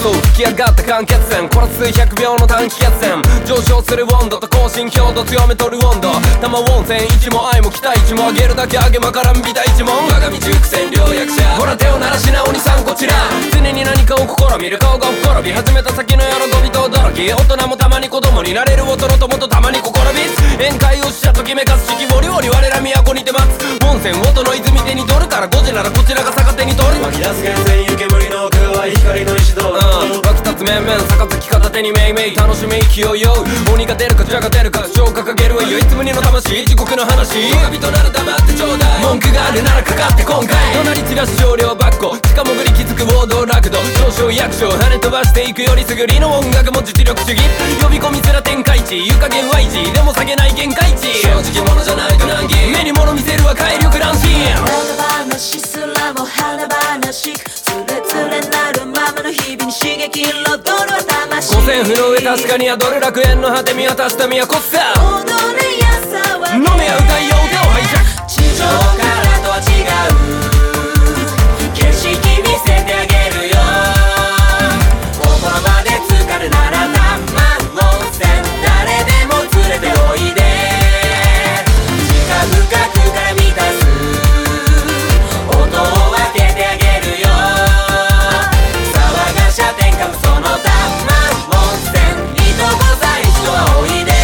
そう吹き上がった間欠泉こら数百秒の短期決戦上昇する温度と高心強度強めとる温度玉温泉一も愛も期待値も上げるだけ上げまからん美大一問我が道行く千両役者ほら手を鳴らしなおにさんこちら常に何かを試みる顔がほころび始めた先の喜びと驚き大人もたまに子供になれる大人ともとたまに心びつ宴会をしたときめかす四季折々我ら都にて待つ温泉音の泉手に取るから5時ならこちらが逆手に取る湧き出す源泉湯煙の奥側光の石道湧き立つ面々杯片手にめいめい楽しめ勢いよ鬼が出るか蛇が出るか主張掲げるは唯一無二の魂地獄の話人々なら黙ってちょうだい文句があるならかかって今回隣散らす少量ばっこ地下潜り気づく王道楽土少々役所跳ね飛ばしていくよりすぐりの音楽も実力主義呼び込みすら天下一湯加減は維持でも下げない限界値正直者じゃないと難儀目に物見せるは怪力乱心長話すらも華々しくつれつれなるままの日々に刺激彩るは魂五線譜の上確かに宿る楽園の果て見渡した都さ踊れやさは飲めや歌いや歌を拝借地上からとは違う景色見せてあげるよ心まで浸かるなら玉温泉誰でも連れておいで時間深くから満たす音を分けてあげるよ騒がしゃ天下無双の玉温泉いとこさ一度はおいで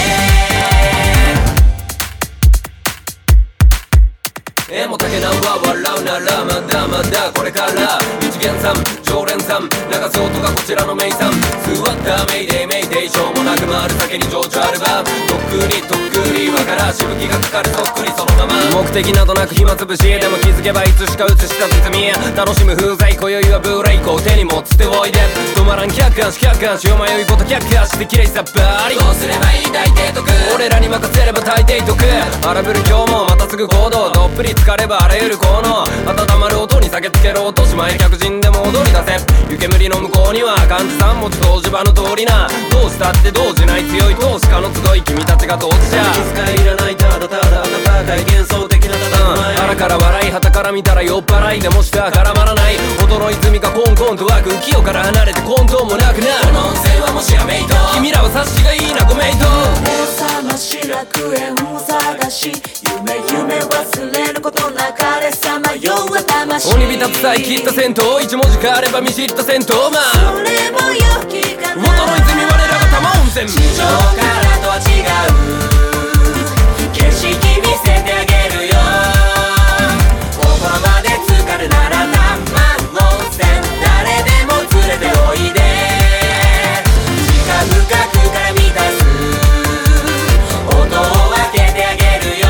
絵も竹縄笑うならまだまだこれから一元さん常連さん流す音がこちらの名産座ったメイデイメイデイしょうもなく回る酒に情緒あるばとっくり輪からしぶきがかかるそっくりそのまま目的などなく暇つぶしでも気づけばいつしか映した包み楽しむ風材今宵はブレイクを手に持つ手おいで止まらん客観視よ迷いこと客観視で綺麗さっぱりどうすればいい大抵得俺らに任せれば大抵得荒ぶる今日もまたすぐ行動どっぷり浸かればあらゆる効能温まる音に酒つけろ落とし前客人でも踊り出せ湯煙の向こうには漢字三文字湯治場の通りなどうしたって動じない強い投資家の集い君たちが当事者気遣いいらないただただ温かい幻想的な戦い腹から笑い旗から見たら酔っ払いでもした絡まらない音の泉がコンコンと湧く浮世から離れて混沌もなくなこの温泉はもしやメイト君らは察しがいいなごめいと目覚まし楽園を探し夢忘れることなかれさまよう魂鬼びたつさえ切った銭湯一文字変われば見知った銭湯まあそれも良きかな元の泉我らが玉温泉地上からとは違う景色見せてあげるよ心まで浸かるなら玉温泉誰でも連れておいで時間深くから満たす音を分けてあげるよ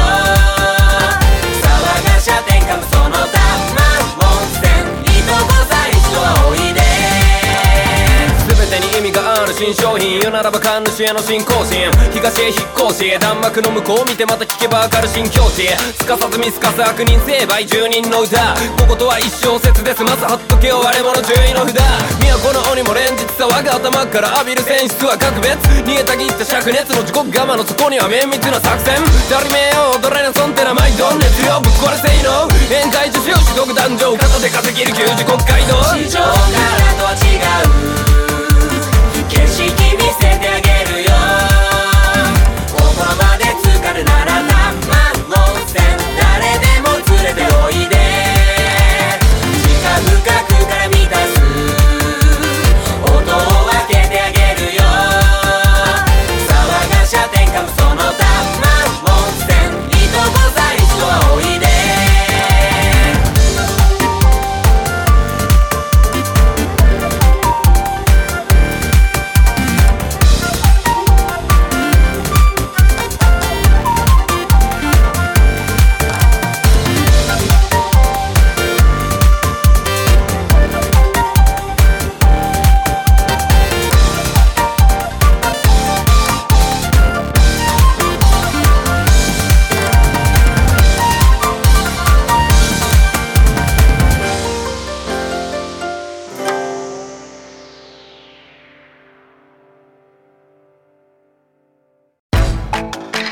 騒がしゃ天下無双の玉温泉いとこさ一度はおいで全てに意味がある新商品言うならば神主への新更新東へ引っ越し弾幕の向こう見てまた聞けばわかる新境地すかさず見透かす悪人成敗住人の歌こことは一小節ですまず貼っとけよ割れ物注意の札都の鬼も連日騒ぐ頭から浴びる選出は格別逃げたぎった灼熱の地獄釜の底には綿密な作戦誰めよ踊れなそんてなマイドン熱量ぶっ壊れ性能宴会女子をしどく壇上肩で稼げる給仕国会道地上からとは違う